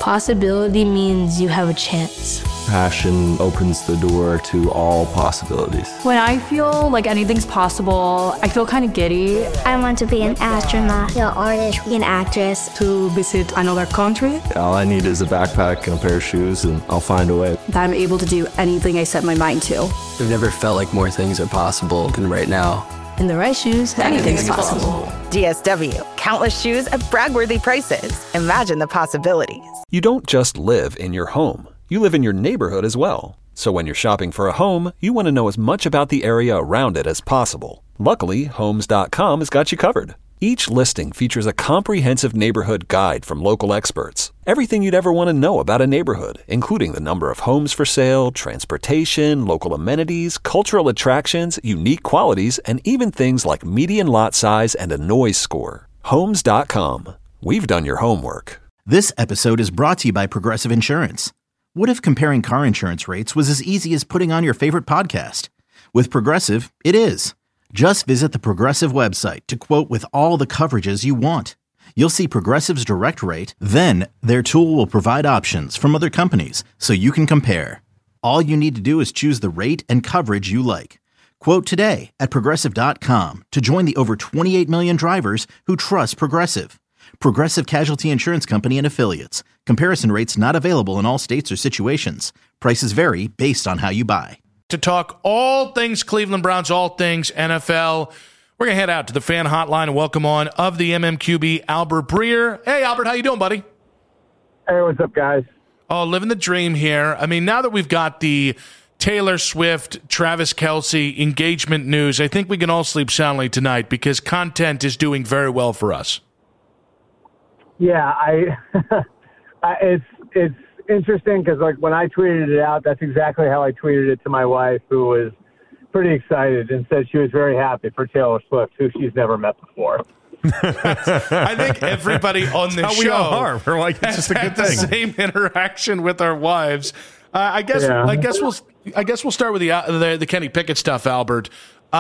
Possibility means you have a chance. Passion opens the door to all possibilities. When I feel like anything's possible, I feel kind of giddy. I want to be an astronaut, an artist, an actress. To visit another country. All I need is a backpack and a pair of shoes, and I'll find a way. That I'm able to do anything I set my mind to. I've never felt like more things are possible than right now. In the right shoes, anything's possible. DSW, countless shoes at brag-worthy prices. Imagine the possibilities. You don't just live in your home. You live in your neighborhood as well. So when you're shopping for a home, you want to know as much about the area around it as possible. Luckily, Homes.com has got you covered. Each listing features a comprehensive neighborhood guide from local experts. Everything you'd ever want to know about a neighborhood, including the number of homes for sale, transportation, local amenities, cultural attractions, unique qualities, and even things like median lot size and a noise score. Homes.com. We've done your homework. This episode is brought to you by Progressive Insurance. What if comparing car insurance rates was as easy as putting on your favorite podcast? With Progressive, it is. Just visit the Progressive website to quote with all the coverages you want. You'll see Progressive's direct rate, then their tool will provide options from other companies so you can compare. All you need to do is choose the rate and coverage you like. Quote today at Progressive.com to join the over 28 million drivers who trust Progressive. Progressive Casualty Insurance Company and Affiliates. Comparison rates not available in all states or situations. Prices vary based on how you buy. To talk all things Cleveland Browns, all things NFL, we're going to head out to the fan hotline and welcome on of the MMQB, Albert Breer. Hey, Albert, how you doing, buddy? Hey, what's up, guys? Oh, living the dream here. I mean, now that we've got the Taylor Swift, Travis Kelce engagement news, I think we can all sleep soundly tonight because content is doing very well for us. Yeah, it's interesting because like when I tweeted it out, that's exactly how I tweeted it to my wife, who was pretty excited and said she was very happy for Taylor Swift, who she's never met before. I think everybody on this show we all are. We're like, it's just a good thing. The same interaction with our wives. I guess we'll start with the Kenny Pickett stuff, Albert.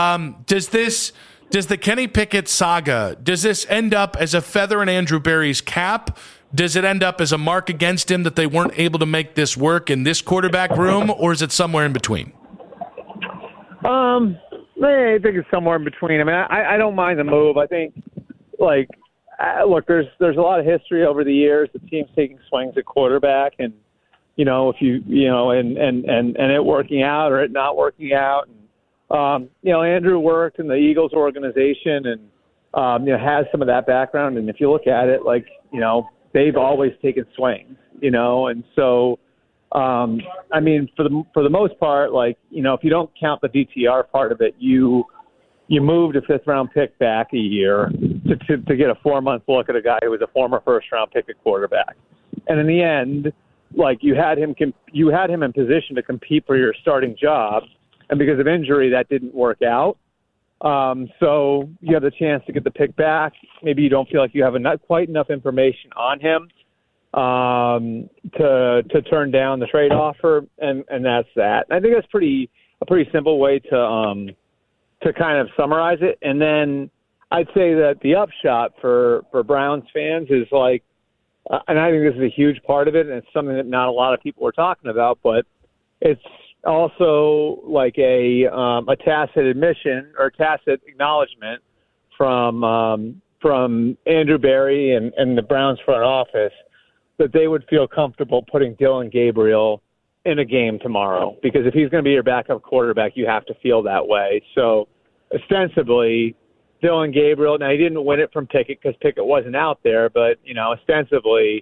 Does the Kenny Pickett saga, does this end up as a feather in Andrew Berry's cap? Does it end up as a mark against him that they weren't able to make this work in this quarterback room, or is it somewhere in between? I think it's somewhere in between. I mean, I don't mind the move. I think, look, there's a lot of history over the years. The team's taking swings at quarterback, and if and it working out or it not working out. And, Andrew worked in the Eagles organization and has some of that background. And if you look at it, they've always taken swings, and so, I mean, for the most part, if you don't count the DTR part of it, you moved a 5th-round pick back a year to get a 4-month look at a guy who was a former 1st-round pick at quarterback. And in the end, you had him in position to compete for your starting job, and because of injury, that didn't work out. So you have the chance to get the pick back. Maybe you don't feel like you have not quite enough information on him to turn down the trade offer, and that's that. And I think that's a pretty simple way to kind of summarize it. And then I'd say that the upshot for Browns fans is and I think this is a huge part of it, and it's something that not a lot of people are talking about, but it's also a tacit admission or tacit acknowledgement from Andrew Berry and the Browns front office that they would feel comfortable putting Dillon Gabriel in a game tomorrow, because if he's going to be your backup quarterback, you have to feel that way. So ostensibly, Dillon Gabriel, now he didn't win it from Pickett because Pickett wasn't out there, but, ostensibly,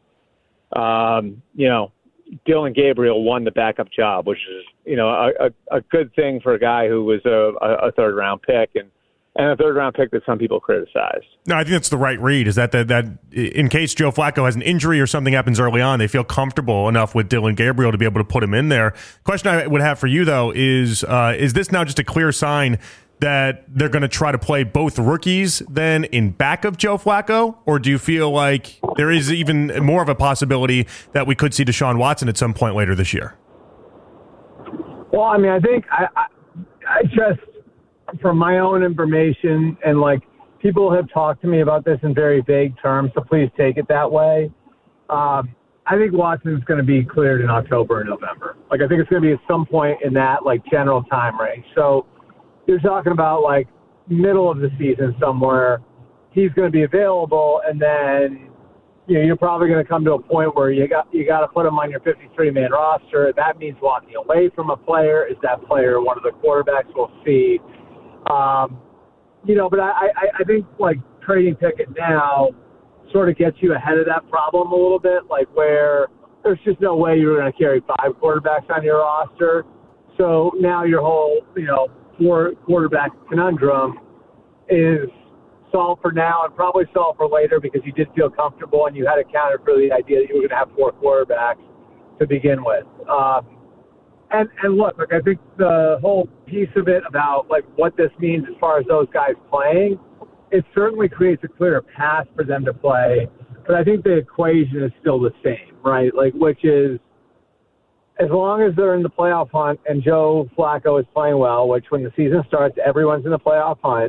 Dillon Gabriel won the backup job, which is, a good thing for a guy who was a 3rd-round pick and a 3rd-round pick that some people criticized. No, I think that's the right read, is that in case Joe Flacco has an injury or something happens early on, they feel comfortable enough with Dillon Gabriel to be able to put him in there. Question I would have for you, though, is this now just a clear sign that they're going to try to play both rookies then in back of Joe Flacco? Or do you feel like there is even more of a possibility that we could see Deshaun Watson at some point later this year? Well, I mean, I think I just, from my own information, and people have talked to me about this in very vague terms, so please take it that way. I think Watson's going to be cleared in October or November. Like, I think it's going to be at some point in that, like, general time range. So you're talking about, like, middle of the season somewhere. He's going to be available, and then, you know, you're probably going to come to a point where you got to put him on your 53-man roster. That means walking away from a player. Is that player one of the quarterbacks? We'll see. You know, but I think, like, trading Pickett now sort of gets you ahead of that problem a little bit, like where there's just no way you're going to carry 5 quarterbacks on your roster. So now your whole, you know, 4 quarterback conundrum is solved for now and probably solved for later because you did feel comfortable and you had accounted for the idea that you were going to have 4 quarterbacks to begin with. And look, like, I think the whole piece of it about, like, what this means as far as those guys playing, it certainly creates a clearer path for them to play. But I think the equation is still the same, right? Like, which is, as long as they're in the playoff hunt and Joe Flacco is playing well, which when the season starts, everyone's in the playoff hunt,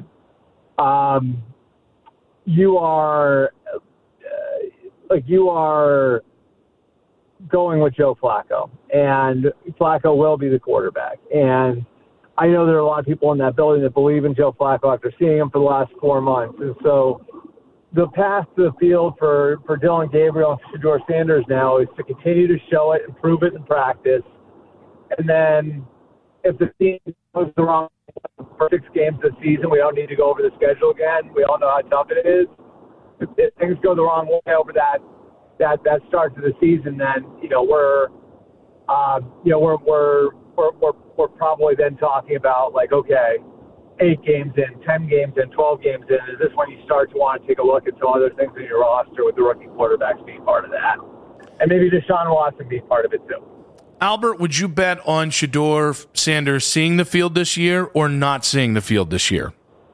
you are going with Joe Flacco, and Flacco will be the quarterback. And I know there are a lot of people in that building that believe in Joe Flacco after seeing him for the last 4 months. And so the path to the field for Dillon Gabriel and Shedeur Sanders now is to continue to show it and prove it in practice. And then if the team goes the wrong for 6 games this season, we don't need to go over the schedule again. We all know how tough it is. If things go the wrong way over that start to the season, then, you know, we're probably then talking about, like, okay, 8 games in, 10 games in, 12 games in. Is this when you start to want to take a look at some other things in your roster with the rookie quarterbacks being part of that? And maybe Deshaun Watson being part of it too. Albert, would you bet on Shedeur Sanders seeing the field this year or not seeing the field this year?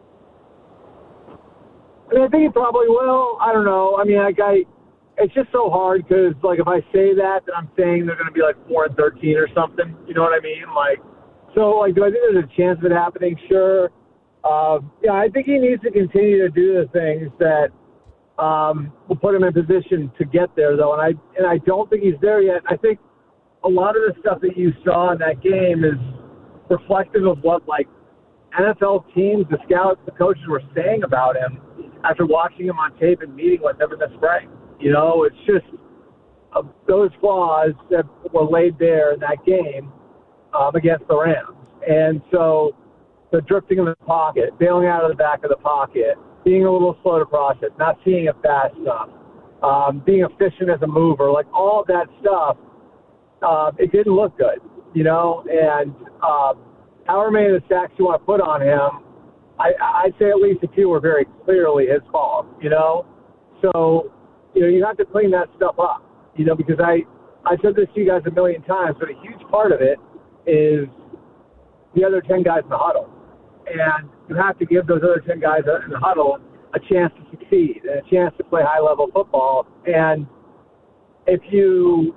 I mean, I think he probably will. I don't know. I mean, it's just so hard because, like, if I say that, then I'm saying they're going to be like 4-13 or something. You know what I mean? Like, so, like, do I think there's a chance of it happening? Sure. Yeah, I think he needs to continue to do the things that will put him in position to get there, though. And I don't think he's there yet. I think a lot of the stuff that you saw in that game is reflective of what, like, NFL teams, the scouts, the coaches were saying about him after watching him on tape and meeting with him in the spring. You know, it's just those flaws that were laid bare in that game against the Rams. And so the drifting in the pocket, bailing out of the back of the pocket, being a little slow to process, not seeing it fast enough, being efficient as a mover, like all of that stuff, it didn't look good, you know. And however many of the sacks you want to put on him, I'd say at least a few were very clearly his fault, you know. So, you know, you have to clean that stuff up, you know, because I said this to you guys a million times, but a huge part of it is the other 10 guys in the huddle. And you have to give those other 10 guys in the huddle a chance to succeed and a chance to play high-level football. And if he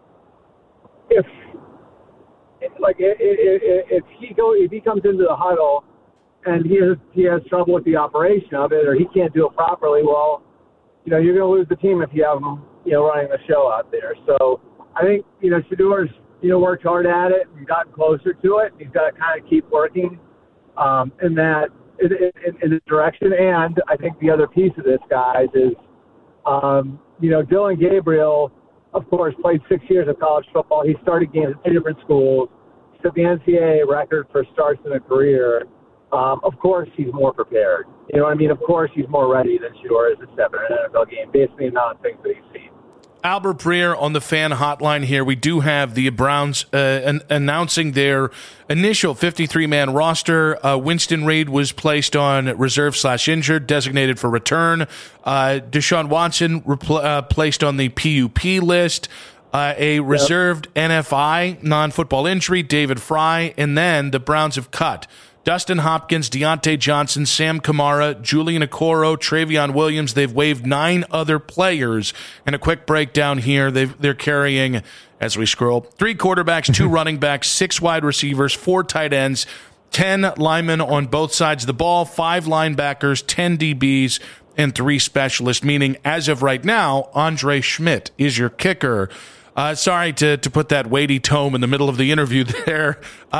comes into the huddle and he has trouble with the operation of it, or he can't do it properly, well, you know, you're going to lose the team if you have him, you know, running the show out there. So I think, you know, Shedeur's, you know, worked hard at it and gotten closer to it. He's got to kind of keep working in this direction. And I think the other piece of this, guys, is, you know, Dillon Gabriel, of course, played 6 years of college football. He started games at 2 different schools. He set the NCAA record for starts in a career. Of course, he's more prepared. You know what I mean? Of course, he's more ready than Shedeur is to step in an NFL game based on the amount of things that he's seen. Albert Breer on the fan hotline here. We do have the Browns announcing their initial 53-man roster. Winston Reid was placed on reserve/injured, designated for return. Deshaun Watson placed on the PUP list. A reserved NFI, non-football injury, David Fry. And then the Browns have cut Dustin Hopkins, Deontay Johnson, Sam Kamara, Julian Okoro, Travion Williams. They've waived 9 other players. And a quick breakdown here. They're carrying, as we scroll, 3 quarterbacks, 2 running backs, 6 wide receivers, 4 tight ends, 10 linemen on both sides of the ball, 5 linebackers, 10 DBs, and 3 specialists, meaning as of right now, Andre Schmidt is your kicker. Sorry to put that weighty tome in the middle of the interview there.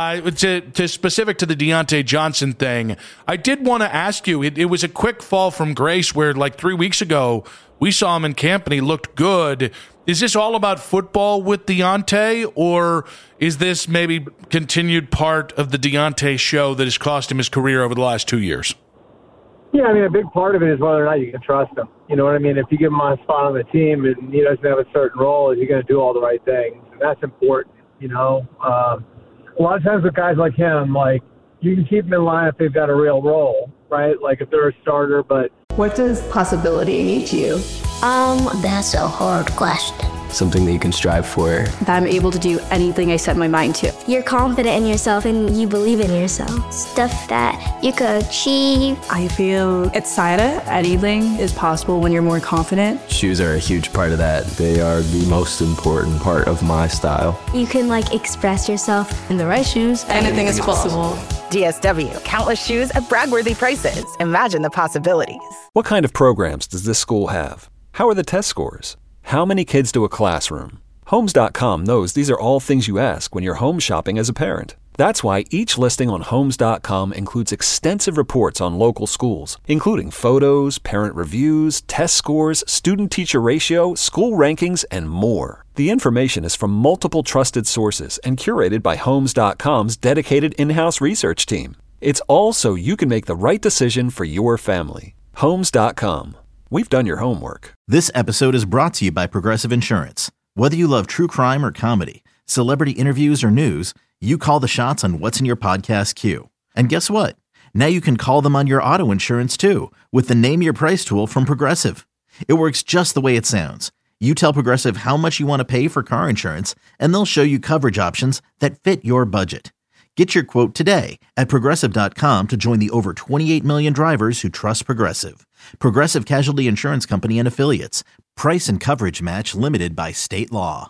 To specific to the Deontay Johnson thing, I did want to ask you, it was a quick fall from grace where like 3 weeks ago, we saw him in camp and he looked good. Is this all about football with Deontay, or is this maybe continued part of the Deontay show that has cost him his career over the last 2 years? Yeah, I mean, a big part of it is whether or not you can trust him. You know what I mean? If you give him a spot on the team and he doesn't have a certain role, is he going to do all the right things? And that's important, you know. A lot of times with guys like him, like, you can keep them in line if they've got a real role, right? Like if they're a starter, but... What does possibility mean to you? That's a hard question. Something that you can strive for. That I'm able to do anything I set my mind to. You're confident in yourself and you believe in yourself. Stuff that you could achieve. I feel excited. Anything is possible when you're more confident. Shoes are a huge part of that. They are the most important part of my style. You can express yourself. In the right shoes, Anything is possible. DSW, countless shoes at brag-worthy prices. Imagine the possibilities. What kind of programs does this school have? How are the test scores? How many kids do a classroom? Homes.com knows these are all things you ask when you're home shopping as a parent. That's why each listing on Homes.com includes extensive reports on local schools, including photos, parent reviews, test scores, student-teacher ratio, school rankings, and more. The information is from multiple trusted sources and curated by Homes.com's dedicated in-house research team. It's all so you can make the right decision for your family. Homes.com. We've done your homework. This episode is brought to you by Progressive Insurance. Whether you love true crime or comedy, celebrity interviews or news, you call the shots on what's in your podcast queue. And guess what? Now you can call them on your auto insurance too with the Name Your Price tool from Progressive. It works just the way it sounds. You tell Progressive how much you want to pay for car insurance, and they'll show you coverage options that fit your budget. Get your quote today at Progressive.com to join the over 28 million drivers who trust Progressive. Progressive Casualty Insurance Company and Affiliates. Price and coverage match limited by state law.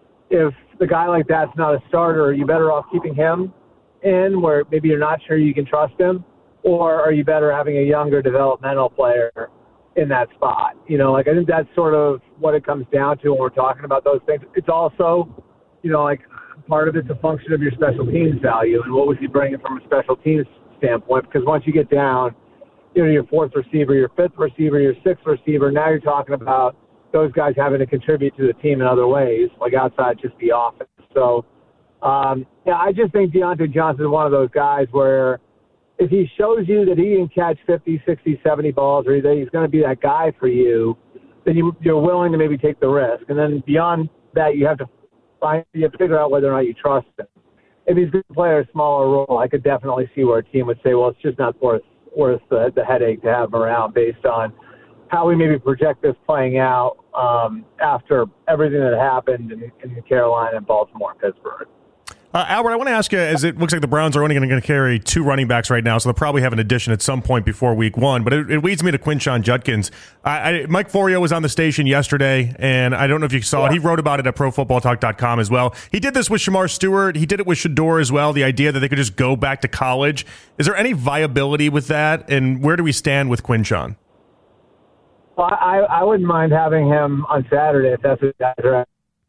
If the guy like that's not a starter, are you better off keeping him in where maybe you're not sure you can trust him? Or are you better having a younger developmental player in that spot? You know, I think that's sort of what it comes down to when we're talking about those things. It's also, part of it's a function of your special teams value and what was he bringing from a special teams standpoint. Because once you get down, your fourth receiver, your fifth receiver, your sixth receiver, now you're talking about those guys having to contribute to the team in other ways, like outside just the offense. So, I just think Deontay Johnson is one of those guys where if he shows you that he can catch 50, 60, 70 balls or that he's going to be that guy for you, then you're willing to maybe take the risk. And then beyond that, you have to figure out whether or not you trust him. If he's going to play a smaller role, I could definitely see where a team would say, well, it's just not worth the headache to have him around based on how we maybe project this playing out after everything that happened in Carolina and Baltimore and Pittsburgh. Albert, I want to ask you, as it looks like the Browns are only going to carry 2 running backs right now, so they'll probably have an addition at some point before week 1, but it leads me to Quinshon Judkins. Mike Florio was on the station yesterday, and I don't know if you saw it. He wrote about it at ProFootballTalk.com as well. He did this with Shamar Stewart. He did it with Shador as well, the idea that they could just go back to college. Is there any viability with that, and where do we stand with Quinshon? Well, I wouldn't mind having him on Saturday if that's what guys are at.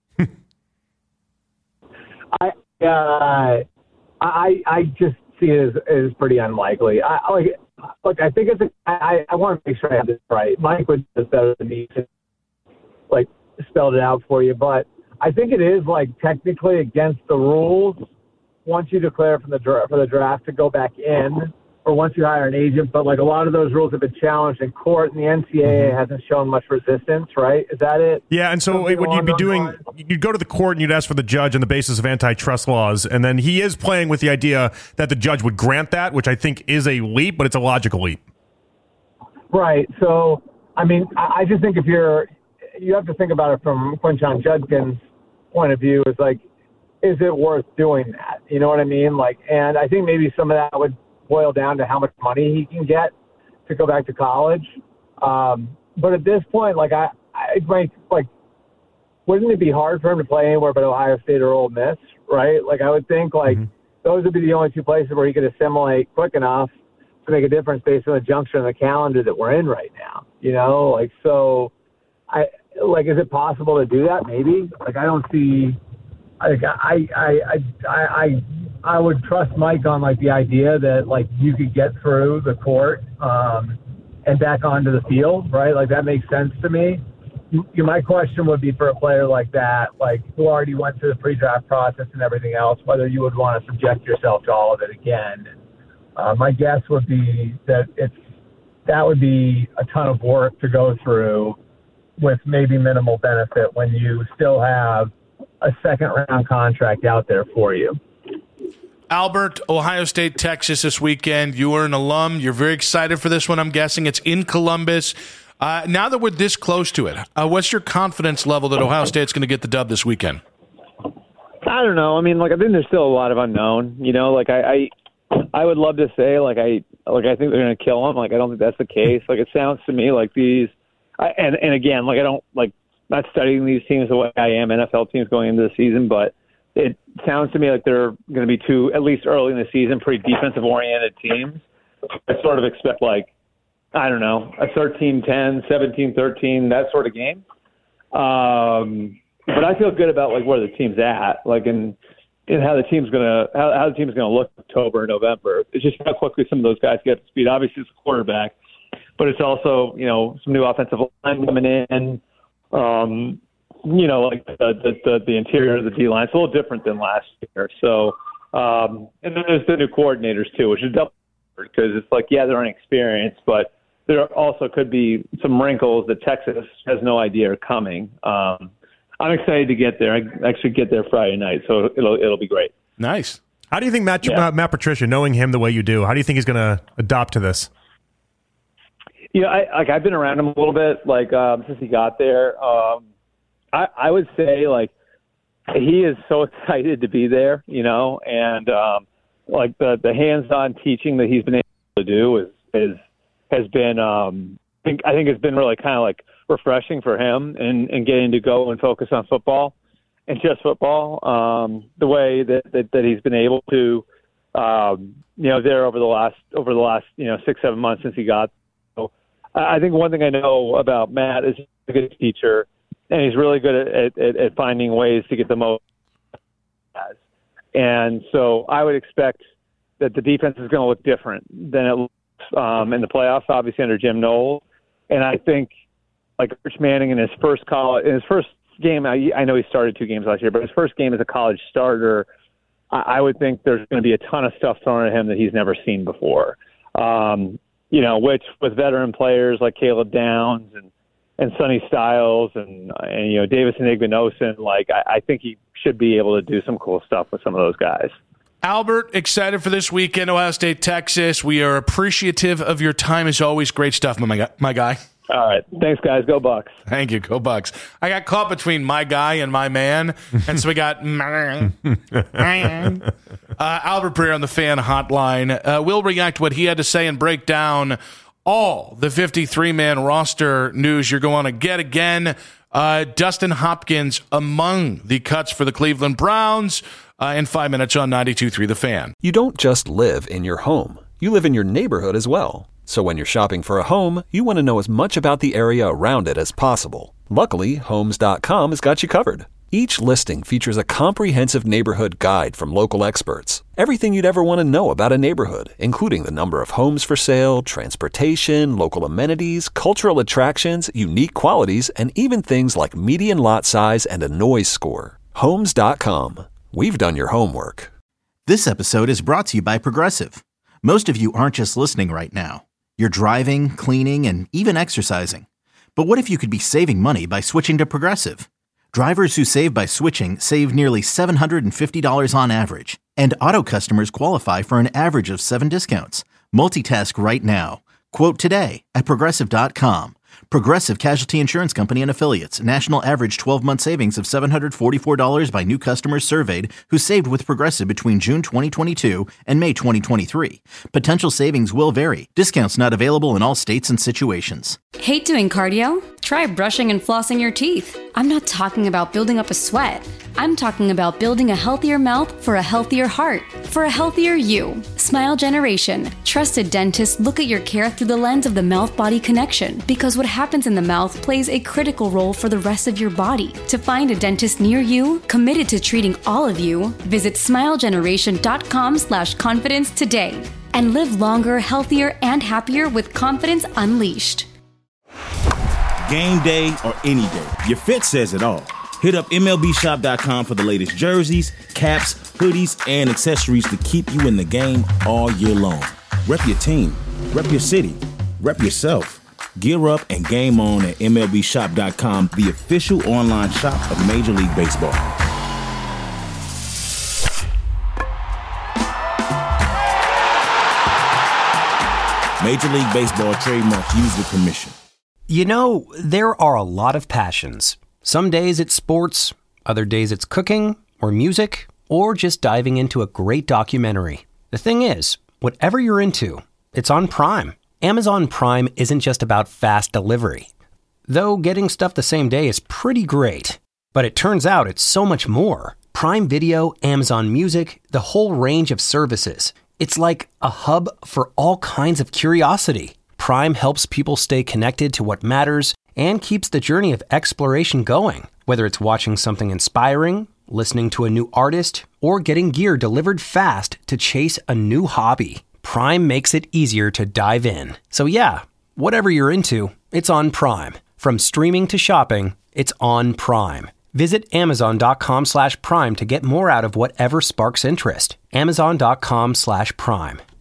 I just see it as pretty unlikely. I think I want to make sure I have this right. Mike would do this better than me to spelled it out for you, but I think it is technically against the rules once you declare for the draft to go back in, or once you hire an agent. But a lot of those rules have been challenged in court, and the NCAA hasn't shown much resistance, right? Is that it? Yeah, and so what you'd be doing, you'd go to the court and you'd ask for the judge on the basis of antitrust laws, and then he is playing with the idea that the judge would grant that, which I think is a leap, but it's a logical leap. Right. So, I just think you have to think about it from Quinshon Judkins' point of view. Is is it worth doing that? You know what I mean? And I think maybe some of that would boil down to how much money he can get to go back to college. But at this point, wouldn't it be hard for him to play anywhere but Ohio State or Ole Miss, right? I would think those would be the only 2 places where he could assimilate quick enough to make a difference based on the juncture and the calendar that we're in right now. Like, so is it possible to do that? Maybe. Like, I don't see, like, I would trust Mike on, like, the idea that, like, you could get through the court and back onto the field, right? Like, that makes sense to me. My question would be for a player like that, like, who already went through the pre-draft process and everything else, whether you would want to subject yourself to all of it again. My guess would be that that would be a ton of work to go through with maybe minimal benefit when you still have a second-round contract out there for you. Albert, Ohio State, Texas this weekend. You are an alum. You're very excited for this one, I'm guessing. It's in Columbus. Now that we're this close to it, what's your confidence level that Ohio State's going to get the dub this weekend? I don't know. I mean, like, I think there's still a lot of unknown. Like, I would love to say, I think they're going to kill them. Like, I don't think that's the case. Like, it sounds to me like these and again, like, I don't, like, not studying these teams the way I am NFL teams going into the season, but it sounds to me like they're going to be two, at least early in the season, pretty defensive-oriented teams. I sort of expect, like, I don't know, a 13-10, 17-13, that sort of game. But I feel good about, like, where the team's at, like, and how the team's gonna look in October and November. It's just how quickly some of those guys get up to speed. Obviously, it's a quarterback, but it's also, some new offensive line coming in. Like the interior of the D-line. It's a little different than last year. So, and then there's the new coordinators too, which is double because it's like, yeah, they're inexperienced, but there also could be some wrinkles that Texas has no idea are coming. I'm excited to get there. I actually get there Friday night, so it'll be great. Nice. How do you think Matt Patricia, knowing him the way you do, how do you think he's going to adopt to this? I've been around him a little bit, since he got there. I would say, like, he is so excited to be there, and the hands-on teaching that he's been able to do has been I think it's been really kind of like refreshing for him and getting to go and focus on football and just football. The way that he's been able to, there over the last 6-7 months since he got. So I think one thing I know about Matt is he's a good teacher. And he's really good at finding ways to get the most. And so I would expect that the defense is going to look different than it looks in the playoffs, obviously under Jim Knowles. And I think, like, Rich Manning in his first game, I know he started 2 games last year, but his first game as a college starter, I would think there's going to be a ton of stuff thrown at him that he's never seen before. Which with veteran players like Caleb Downs and Sonny Styles and Davis and Igbinosun, I think he should be able to do some cool stuff with some of those guys. Albert, excited for this weekend, Ohio State, Texas. We are appreciative of your time as always. Great stuff, my guy. All right. Thanks, guys. Go Bucks. Thank you. Go Bucks. I got caught between my guy and my man, and so we got Albert Breer on the Fan Hotline. We'll react to what he had to say and break down all the 53-man roster news you're going to get again. Dustin Hopkins among the cuts for the Cleveland Browns in 5 minutes on 92.3 The Fan. You don't just live in your home. You live in your neighborhood as well. So when you're shopping for a home, you want to know as much about the area around it as possible. Luckily, Homes.com has got you covered. Each listing features a comprehensive neighborhood guide from local experts. Everything you'd ever want to know about a neighborhood, including the number of homes for sale, transportation, local amenities, cultural attractions, unique qualities, and even things like median lot size and a noise score. Homes.com. We've done your homework. This episode is brought to you by Progressive. Most of you aren't just listening right now. You're driving, cleaning, and even exercising. But what if you could be saving money by switching to Progressive? Drivers who save by switching save nearly $750 on average, and auto customers qualify for an average of 7 discounts. Multitask right now. Quote today at Progressive.com. Progressive Casualty Insurance Company and Affiliates. National average 12-month savings of $744 by new customers surveyed who saved with Progressive between June 2022 and May 2023. Potential savings will vary. Discounts not available in all states and situations. Hate doing cardio? Try brushing and flossing your teeth. I'm not talking about building up a sweat. I'm talking about building a healthier mouth for a healthier heart, for a healthier you. Smile Generation. Trusted dentists look at your care through the lens of the mouth-body connection, because what happens in the mouth plays a critical role for the rest of your body. To find a dentist near you, committed to treating all of you, visit smilegeneration.com/confidence today and live longer, healthier, and happier with confidence unleashed. Game day or any day, your fit says it all. Hit up MLBshop.com for the latest jerseys, caps, hoodies, and accessories to keep you in the game all year long. Rep your team, rep your city, rep yourself. Gear up and game on at MLBshop.com, the official online shop of Major League Baseball. Major League Baseball trademark used with permission. You know, there are a lot of passions. Some days it's sports, other days it's cooking or music, or just diving into a great documentary. The thing is, whatever you're into, it's on Prime. Amazon Prime isn't just about fast delivery. Though getting stuff the same day is pretty great. But it turns out it's so much more. Prime Video, Amazon Music, the whole range of services. It's like a hub for all kinds of curiosity. Prime helps people stay connected to what matters and keeps the journey of exploration going. Whether it's watching something inspiring, listening to a new artist, or getting gear delivered fast to chase a new hobby, Prime makes it easier to dive in. So yeah, whatever you're into, it's on Prime. From streaming to shopping, it's on Prime. Visit Amazon.com/Prime to get more out of whatever sparks interest. Amazon.com/Prime.